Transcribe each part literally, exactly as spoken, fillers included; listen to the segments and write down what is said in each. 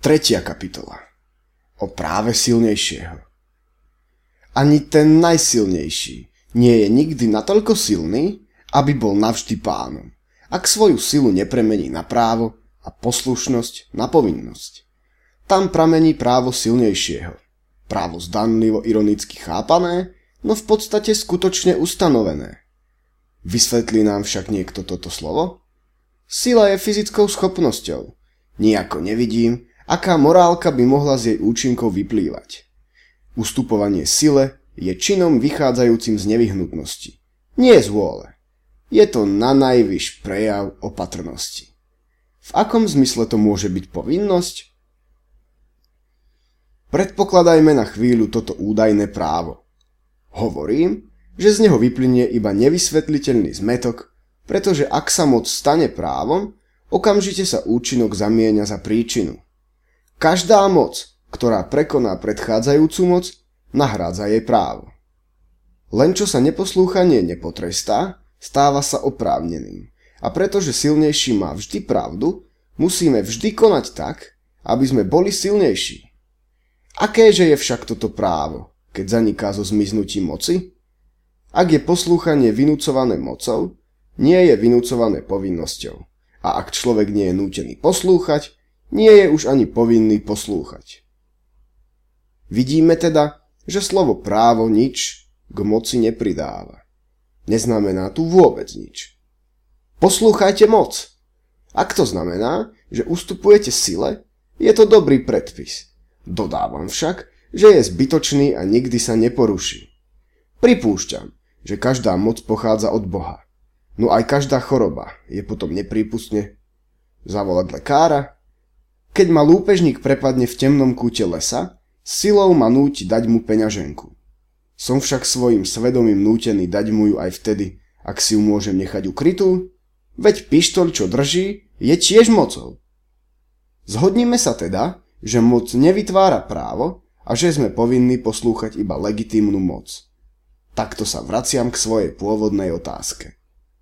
Tretia kapitola. O práve silnejšieho. Ani ten najsilnejší nie je nikdy natoľko silný, aby bol navždy pánom, ak svoju silu nepremení na právo a poslušnosť na povinnosť. Tam pramení právo silnejšieho. Právo zdanlivo ironicky chápané, no v podstate skutočne ustanovené. Vysvetlí nám však niekto toto slovo? Sila je fyzickou schopnosťou. Nijako nevidím, aká morálka by mohla z jej účinkov vyplývať. Ustupovanie sile je činom vychádzajúcim z nevyhnutnosti. Nie z vôle. Je to nanajvyš prejav opatrnosti. V akom zmysle to môže byť povinnosť? Predpokladajme na chvíľu toto údajné právo. Hovorím, že z neho vyplynie iba nevysvetliteľný zmätok, pretože ak sa moc stane právom, okamžite sa účinok zamieňa za príčinu. Každá moc, ktorá prekoná predchádzajúcu moc, nahrádza jej právo. Len čo sa neposlúchanie nepotrestá, stáva sa oprávneným. A pretože silnejší má vždy pravdu, musíme vždy konať tak, aby sme boli silnejší. Akéže je však toto právo, keď zaniká zo zmiznutím moci? Ak je poslúchanie vynúcované mocou, nie je vynúcované povinnosťou. A ak človek nie je nútený poslúchať, nie je už ani povinný poslúchať. Vidíme teda, že slovo právo nič k moci nepridáva. Neznamená tu vôbec nič. Poslúchajte moc. Ak to znamená, že ustupujete sile, je to dobrý predpis. Dodávam však, že je zbytočný a nikdy sa neporuší. Pripúšťam, že každá moc pochádza od Boha. No aj každá choroba je potom neprípustne. Zavolať lekára? Keď ma lúpežník prepadne v temnom kúte lesa, silou ma núti dať mu peňaženku. Som však svojim svedomím nútený dať mu ju aj vtedy, ak si ju môžem nechať ukrytú? Veď pištoľ, čo drží, je tiež mocou. Zhodníme sa teda, že moc nevytvára právo a že sme povinní poslúchať iba legitímnu moc. Takto sa vraciam k svojej pôvodnej otázke.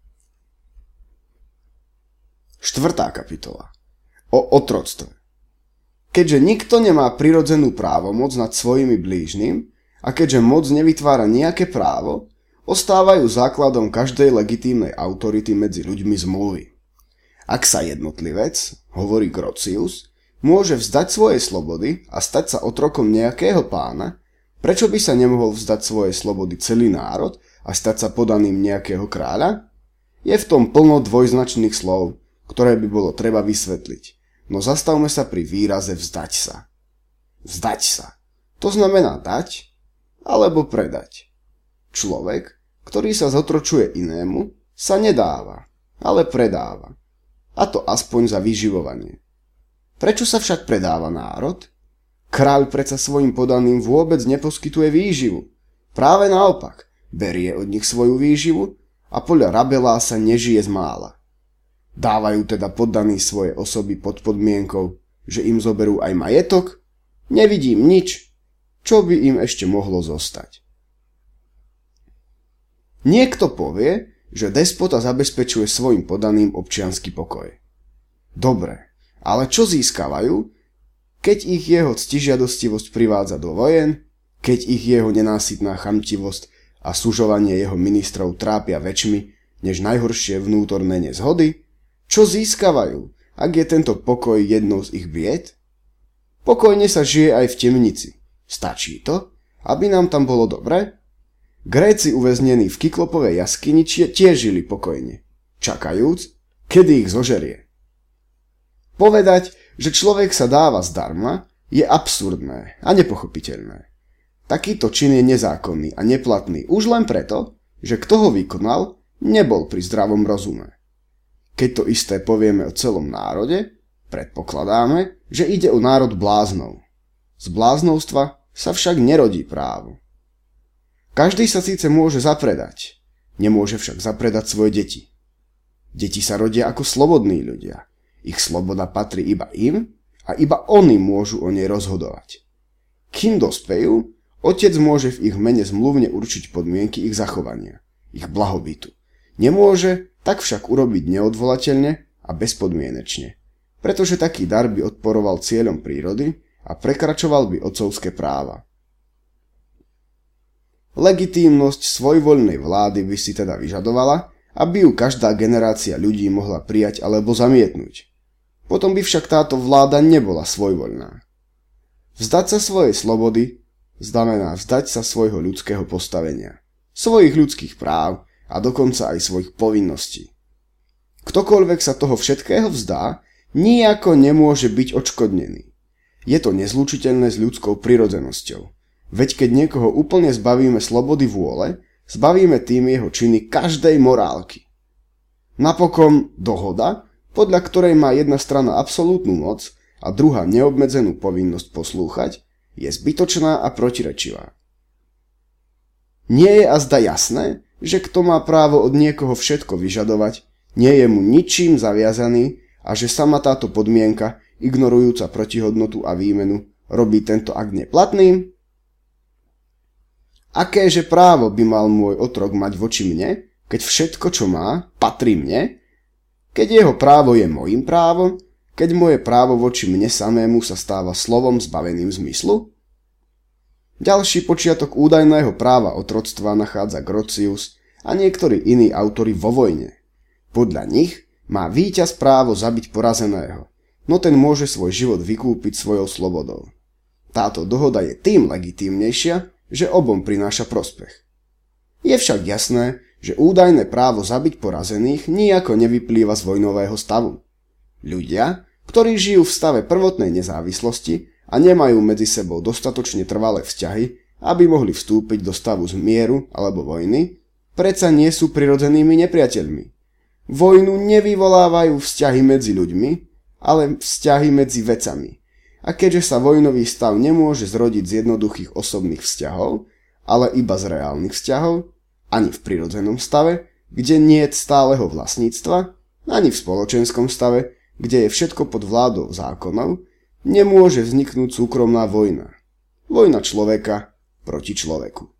Štvrtá kapitola. O otroctve. Keďže nikto nemá prirodzenú právomoc nad svojimi blížnym a keďže moc nevytvára nejaké právo, ostávajú základom každej legitímnej autority medzi ľuďmi zmluvy. Ak sa jednotlivec, hovorí Grocius, môže vzdať svoje slobody a stať sa otrokom nejakého pána, prečo by sa nemohol vzdať svoje slobody celý národ a stať sa podaným nejakého kráľa? Je v tom plno dvojznačných slov, ktoré by bolo treba vysvetliť. No zastavme sa pri výraze vzdať sa. Vzdať sa. To znamená dať alebo predať. Človek, ktorý sa zotročuje inému, sa nedáva, ale predáva. A to aspoň za vyživovanie. Prečo sa však predáva národ? Kráľ predsa svojim podaným vôbec neposkytuje výživu. Práve naopak, berie od nich svoju výživu a podľa Rabelá sa nežije z mála. Dávajú teda poddaní svoje osoby pod podmienkou, že im zoberú aj majetok? Nevidím nič, čo by im ešte mohlo zostať. Niekto povie, že despota zabezpečuje svojim podaným občiansky pokoj. Dobre, ale čo získavajú, keď ich jeho ctižiadostivosť privádza do vojen, keď ich jeho nenásytná chamtivosť a sužovanie jeho ministrov trápia väčšmi než najhoršie vnútorné nezhody? Čo získavajú, ak je tento pokoj jednou z ich bied? Pokojne sa žije aj v temnici. Stačí to, aby nám tam bolo dobre? Gréci uväznení v Kyklopovej jaskyni tiež žili pokojne, čakajúc, kedy ich zožerie. Povedať, že človek sa dáva zdarma, je absurdné a nepochopiteľné. Takýto čin je nezákonný a neplatný už len preto, že kto ho vykonal, nebol pri zdravom rozume. Keď to isté povieme o celom národe, predpokladáme, že ide o národ bláznov. Z bláznovstva sa však nerodí právo. Každý sa síce môže zapredať, nemôže však zapredať svoje deti. Deti sa rodia ako slobodní ľudia. Ich sloboda patrí iba im a iba oni môžu o nej rozhodovať. Kým dospejú, otec môže v ich mene zmluvne určiť podmienky ich zachovania, ich blahobytu. Nemôže tak však urobiť neodvolateľne a bezpodmienečne. pretože taký dar by odporoval cieľom prírody a prekračoval by otcovské práva. Legitímnosť svojvoľnej vlády by si teda vyžadovala, aby ju každá generácia ľudí mohla prijať alebo zamietnúť. Potom by však táto vláda nebola svojvoľná. Vzdať sa svojej slobody znamená vzdať sa svojho ľudského postavenia, svojich ľudských práv a dokonca aj svojich povinností. Ktokoľvek sa toho všetkého vzdá, nijako nemôže byť odškodnený. Je to nezlučiteľné s ľudskou prirodzenosťou. Veď keď niekoho úplne zbavíme slobody vôle, zbavíme tým jeho činy každej morálky. Napokon dohoda, podľa ktorej má jedna strana absolútnu moc a druhá neobmedzenú povinnosť poslúchať, je zbytočná a protirečivá. Nie je azda jasné, že kto má právo od niekoho všetko vyžadovať, nie je mu ničím zaviazaný a že sama táto podmienka, ignorujúca protihodnotu a výmenu, robí tento akt neplatným? Akéže právo by mal môj otrok mať voči mne, keď všetko, čo má, patrí mne? Keď jeho právo je mojím právom? Keď moje právo voči mne samému sa stáva slovom zbaveným zmyslu? Ďalší počiatok údajného práva otroctva nachádza Grotius a niektorí iní autori vo vojne. Podľa nich má víťaz právo zabiť porazeného, no ten môže svoj život vykúpiť svojou slobodou. Táto dohoda je tým legitímnejšia, že obom prináša prospech. Je však jasné, že údajné právo zabiť porazených nijako nevyplýva z vojnového stavu. Ľudia, ktorí žijú v stave prvotnej nezávislosti a nemajú medzi sebou dostatočne trvalé vzťahy, aby mohli vstúpiť do stavu zmieru alebo vojny, predsa nie sú prirodzenými nepriateľmi. Vojnu nevyvolávajú vzťahy medzi ľuďmi, ale vzťahy medzi vecami. A keďže sa vojnový stav nemôže zrodiť z jednoduchých osobných vzťahov, ale iba z reálnych vzťahov, ani v prirodzenom stave, kde nie je stáleho vlastníctva, ani v spoločenskom stave, kde je všetko pod vládou zákonov, nemôže vzniknúť súkromná vojna. Vojna človeka proti človeku.